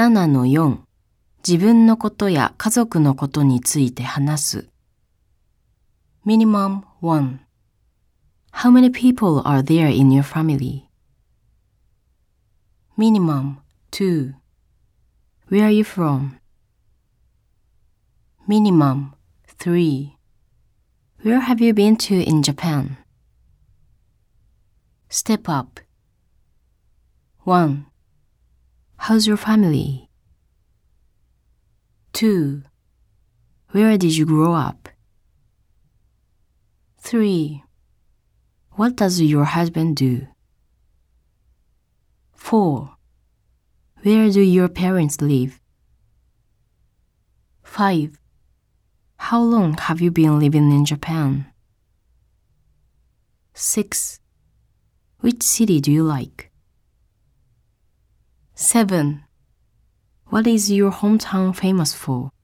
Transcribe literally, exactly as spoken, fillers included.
ななのよん 自分のことや家族のことについて話す。Minimum one. How many people are there in your family? Minimum two. Where are you from? Minimum three. Where have you been to in Japan? Step up. one. How's your family? two. Where did you grow up? three. What does your husband do? four. Where do your parents live? five. How long have you been living in Japan? six. Which city do you like? seven. What is your hometown famous for?